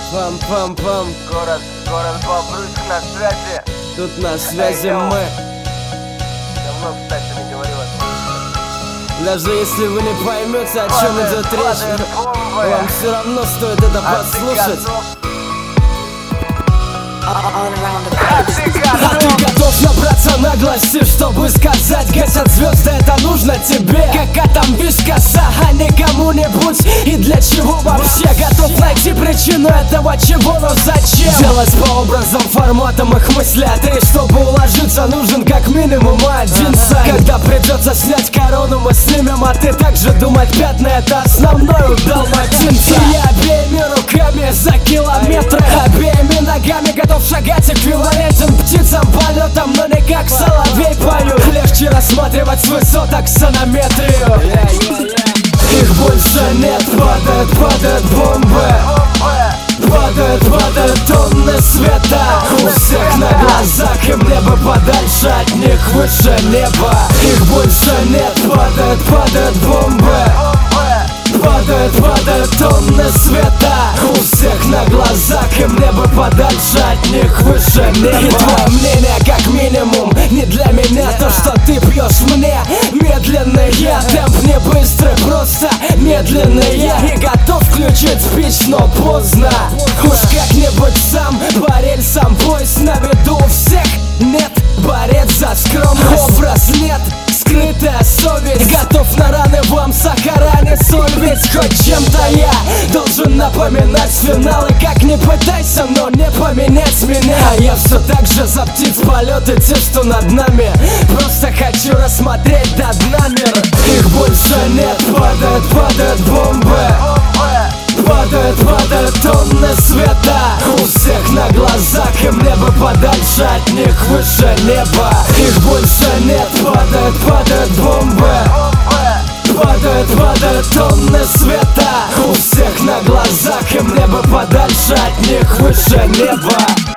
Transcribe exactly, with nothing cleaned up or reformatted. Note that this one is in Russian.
Пам-пам-пам. Город, город Бобруйск на связи. Тут на связи мы. Давно, кстати, не говорил о том. Даже если вы не поймете, о чем идет речь, вам все равно стоит это А ты послушать. готов? А ты готов набраться наглости, чтобы сказать: гасят звезды, это нужно тебе? Какая там вискоса, а не кому-нибудь? И для чего вообще? Готов найти причину этого чего, но зачем? Делать по образам, форматам их мысли. А ты, чтобы уложиться, нужен как минимум один сайт. Когда придется снять корону, мы снимем, а ты также думать: пятна — это основной удал матинца. И я обеими руками за километры, обеими ногами готов шагать, эквивалентен птицам полетом, но не как соловей пою. Легче рассматривать с высоток сонометрию. Их больше нет, падают, падают бомбы. Падают, падают тонны света у всех на глазах, и мне бы подальше от них, выше неба. Их больше нет, падают, падают бомбы. Падают, падают тонны света у всех на глазах, и мне бы подальше от них, выше неба. И твое мнение как минимум не для меня. То, что ты пьешь мне медленный я, темп не быстрый, просто медленный я. И готов включить спич, но поздно. Уж как-нибудь сам по рельсам, поезд на виду у всех. Нет, борец за скромность, образ нет, скрытая совесть. Готов на раны вам сахара не соль, ведь хоть чем-то я должен напоминать финалы. Как не пытайся, но не поменять меня. А я все так же за птиц полеты, те, что над нами. Просто хочу рассмотреть до дна мир. Их больше нет, падают, падают бомбы. Падают, падают тонны света у всех на глазах, и мне бы подальше от них, выше неба. Их больше нет, падают, падают бомбы. Падают, падают тонны света у всех на глазах, и мне бы подальше от них, выше неба.